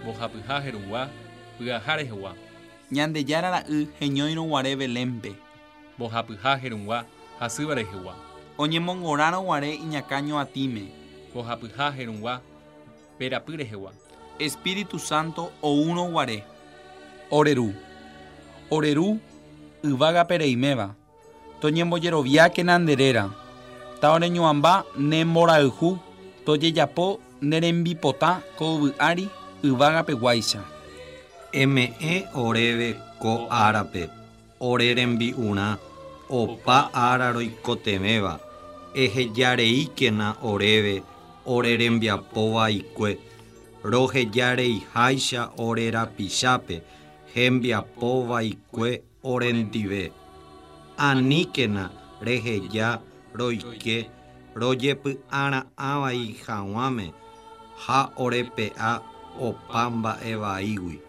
Mbohapyha herũgua pyaha rehegua. Ñandejára ra'y heñóirõguare Belémpe. Mbohapyha herũgua hasýva rehegua. Oñemongorãrõguare iñakã ñoatíme. Mbohapyha herũgua perapy rehegua. Espíritu Santo oúrõguare. Oreru. Oreru yvágape reiméva. Toñembojeroviákena nderéra. Ta oreñoamba ne mborayhu tojejapo nerembipota ko yvy'ári yvágapeguáicha. Eme'ẽ oréve ko árape ore rembi'urã opa ára roikotevéva ehejareíkena oréve ore rembiapovaikue rohejareiháicha ore rapichápe hembiapovaikue orendive aníkena reheja roike rojepy'ara'ãvai hag̃uáme ha orepe'a opa mba'evaígui.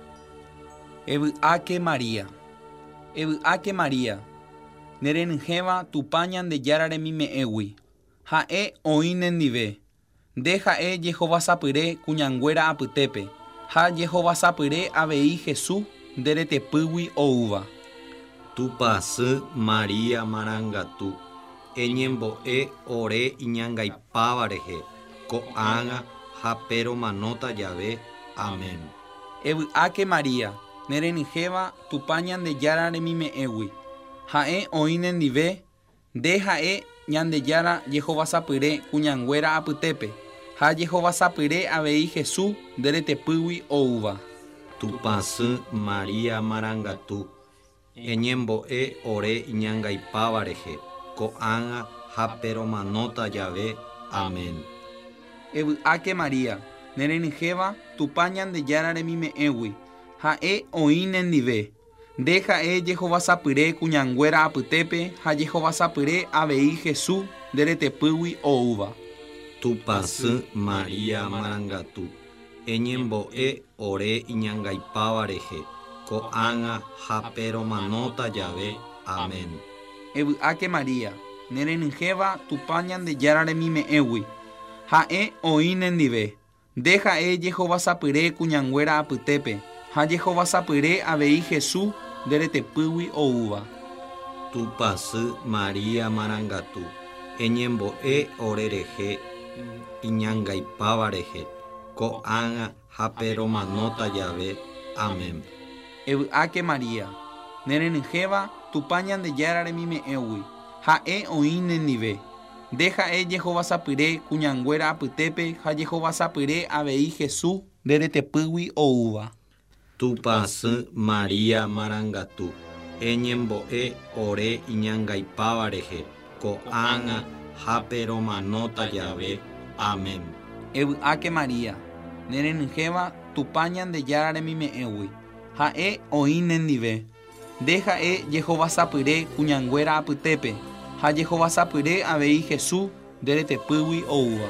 Evy'áke Maria. Evy'áke Maria. Nerenyhẽva Tupã Ñandejára remime'ẽgui. Ha'e oĩ nendive. Nde ha'e jehovasapyre kuñanguéra apytépe. Ha jehovasapyre avei Jesús nderetepýgui oúva. Tupãsy Maria marangatu eñembo'e ore iñangaipáva rehe ko'ág̃a ha peromanóta jave. Amén. Evy'áke Maria. Nerenyhẽva Tupã Ñandejára remime'ẽgui. Ha'e oĩ nendive. Nde ha'e Ñandejára jehovasapyre kuñanguéra apytépe. Ha jehovasapyre avei Jesús nderetepýgui oúva. Tupãsy Maria marangatu eñembo'e ore iñangaipáva rehe ko'ág̃a ha peromanóta jave. Amén. Evy'áke Maria. Nerenyhẽva Tupã Ñandejára remime'ẽgui. Ha'e oĩ nendive. Nde ha'e jehovasapyre kuñanguéra apytépe ha jehovasapyre avei Jesús nderetepýgui oúva. Tupãsy Maria marangatu eñembo'e ore iñangaipáva rehe ko'ág̃a ha peromanóta jave. Amén. Evy'áke Maria. Nerenyhẽva Tupã Ñandejára remime'ẽgui. Ha'e oĩ nendive. Nde ha'e jehovasapyre kuñanguéra apytépe ha jehovasapyre avei Jesús nderetepýgui oúva. Tupãsy Maria marangatu eñembo'e ore rehe iñangaipáva rehe ko'ág̃a ha peromanóta jave. Amén. Evy'áke Maria. Nerenyhẽva Tupã Ñandejára remime'ẽgui. Ha'e oĩ nendive. Nde ha'e jehovasapyre kuñanguéra apytépe ha jehovasapyre avei Jesús nderetepýgui oúva. Tupãsy Maria marangatu eñembo'e ore iñangaipáva rehe ko'ág̃a ha peromanóta jave. Amén. Evy'áke Maria. Nerenyhẽva Tupã Ñandejára remime'ẽgui. Ha'e oĩ nendive. Nde ha'e jehovasapyre kuñanguéra apytépe ha jehovasapyre avei Jesús nderetepýgui oúva.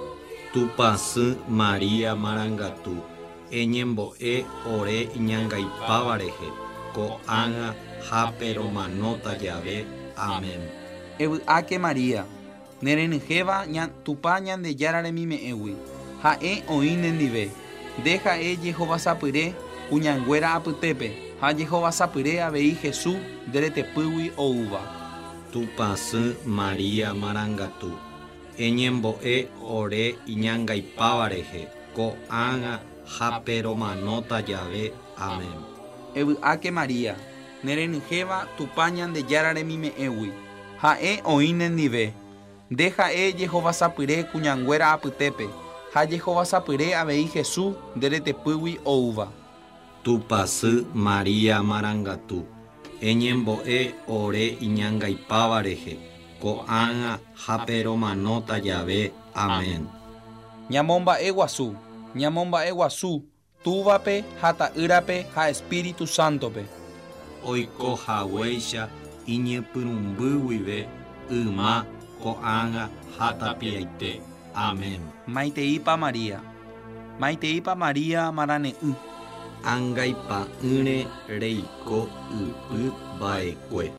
Tupãsy Maria marangatu eñembo'e ore iñangaipáva rehe ko'ág̃a ha peromanóta jave. Amén. Evy'áke Maria. Nerenyhẽva Tupã Ñandejára remime'ẽgui. Ha'e oĩ nendive. Nde ha'e jehovasapyre kuñanguéra apytépe ha jehovasapyre avei Jesús nderetepýgui oúva. Tupãsy Maria marangatu eñembo'e ore iñangaipáva rehe ko'ág̃a ha peromanóta jave. Amén. Evy'áke Maria. Nerenyhẽva Tupã Ñandejára remime'ẽgui. Ha'e oĩ nendive. Nde ha'e jehovasapyre kuñanguéra apytépe ha jehovasapyre avei Jesús nderetepýgui oúva. Tupãsy Maria marangatu eñembo'e ore iñangaipáva rehe ko'ág̃a ha peromanóta jave. Amén. Ñamomba'e guasu. Ñamomba'e guasu túvape ha ta'ýrape ha Espíritu Santope. Oikohaguéicha iñepyrũmbýguive yma ko'ág̃a ha tapiaite. Amén. Maiteipa Maria. Maiteipa Maria marane'ỹ. Angaipa'ỹre reiko ypy mba'ekue.